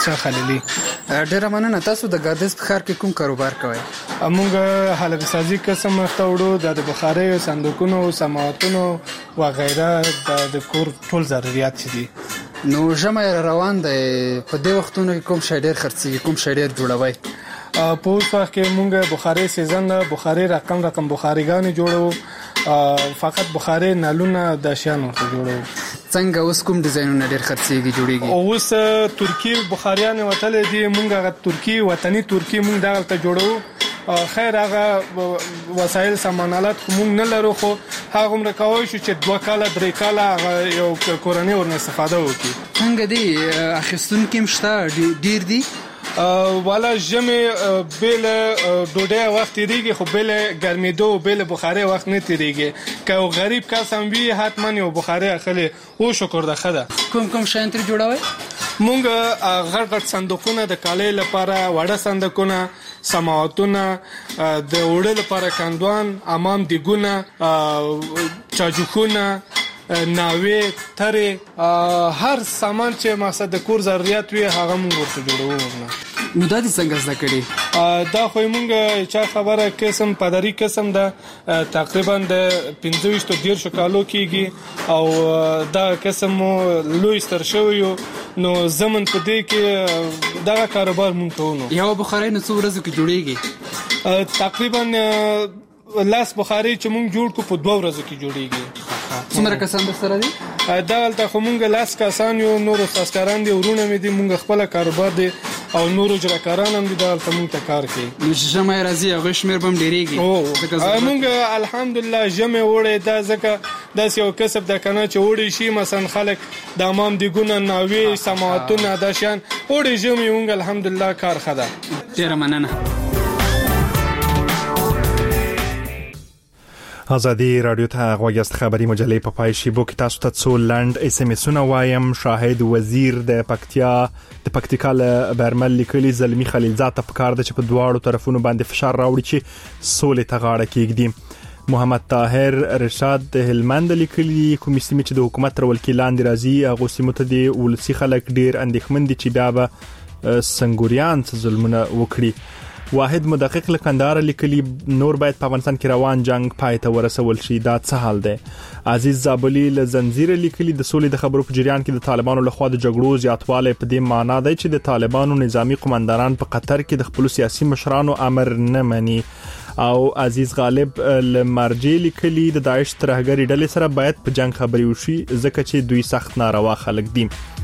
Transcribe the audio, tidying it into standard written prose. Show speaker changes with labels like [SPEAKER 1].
[SPEAKER 1] خلیلی.
[SPEAKER 2] ډیره مننه. تاسو د ګردیز په ښار کې کوم کاروبار کوئ؟
[SPEAKER 1] موږ حلبې سازي قسم مخته وړو، د بخاریو، صندوقونو، سماواتونو وغیره د کور ټول ضرورت چې دي.
[SPEAKER 2] نو ژمی روان دی، په دې وختونو کې کوم شی ډیر خرڅیږي، کوم شی ډیر جوړوئ؟
[SPEAKER 1] په اوس وخت کې موږ بخاري سیزن ده، بخاري رقم بخاریګانې جوړو، فقط بخاري نلونه د شیانو جوړو.
[SPEAKER 2] څنګه اوس کوم ډیزاینونه ډیر خرڅیږي جوړیږي؟
[SPEAKER 1] اوس ترکی بخاریان وتل دي، موږ ترکی وطني ترکی موږ دغه جوړو. خیر هغه وسایل سامانالات موږ نه لرو، خو هغه هم راکوي چې 2 کاله 3 کاله هغه یو کورنۍ ورنه استفاده وکړي.
[SPEAKER 2] څنګه دی اخیستونکي مشته ډیر دي؟
[SPEAKER 1] والا ژمي بیل ډوډۍ وخت تیریږي، خو بیل ګرمېدو بیل بخاري وخت نه تیریږي. که غریب کس هم وي حتما یو بخاري اخلي. او شکر ده خدا.
[SPEAKER 2] کوم شیان تر جوړوي؟
[SPEAKER 1] مونږ غټ صندوقونه د کالۍ لپاره، وړه صندوقونه، سماواتونه، د وړه لپاره کندوان، امام دیګونه، چاجوخونه، ناوې، ترې، هر سامان چې مقصد د کور ضرورت وي هغه موږ ورته جوړوو.
[SPEAKER 2] نو دا دې څنګه زده کړي؟
[SPEAKER 1] دا خو موږ چا خبره قسم پدری قسم ده، تقریبا د 25-30 کالو کېږي او دا قسم لوی ستر شوی. نو زمون په دې کې دا کاروبار مونږ کوو.
[SPEAKER 2] یو بخاری نو څو ورځې کې جوړیږي؟
[SPEAKER 1] تقریبا 10 بخاری چې مونږ جوړ کو په 2 ورځو کې جوړیږي.
[SPEAKER 2] څومره کسان در سره دي؟
[SPEAKER 1] دلته خو مونږ 10 کسان یو، نور ساسکاران دي، ورونه مې دي، مونږ خپل کاروبار دي او نور اجراکاران هم دي دلته مونږ ته کار کوي.
[SPEAKER 2] نو ژمی راځي هغه شمیر به ډیریږي.
[SPEAKER 1] مونږ الحمدلله ژمی وړي دا ځکه داسې یو کسب د کنه چې وړي شي، مثلا خلک د امام دیګونه، ناوې، سماواتونه دا شیان وړي ژمی مونږ الحمدلله کار خدا.
[SPEAKER 2] ډیره مننه.
[SPEAKER 3] ازادي رادیو ته غوږیاست. خبری مجلې په پای شیبو کې تاسو ته څو لنډ اس ام اسونه وایم. شاهد وزیر د پکتیکا له برمل لیکلي زلمی خلیلزاد ته پکار ده چې په دواړو طرفونو باندې فشار راوړي چې سولې ته غاړه کېږدي. محمد طاهر رشاد د هلمند لیکلي کوم سیمه چې د حکومت تر ولکې لاندې راځي هغه سیمه ته د ولسی خلک ډیر اندېښمن دي چې بیا به سنگوریان څه ظلمونه وکړي. واحد مدقق لکندار لیکلي نور باید په افغانستان کې روان جنگ پای ته ورسول شي، دا څه حال دی؟ عزیز زابلی له زنجیر لیکلي د سولې د خبرو په جریان کې د طالبانو لخوا د جګړو زیاتوالی په دې معنی دی چې د طالبانو نظامی قومندانان په قطر کې د خپل سیاسي مشرانو امر نه مني. او عزیز غالب لمرجی لیکلي د داعش ترهګری ډلې سره باید په جنگ خبري وشي ځکه چې دوی سخت ناروا خلک دي.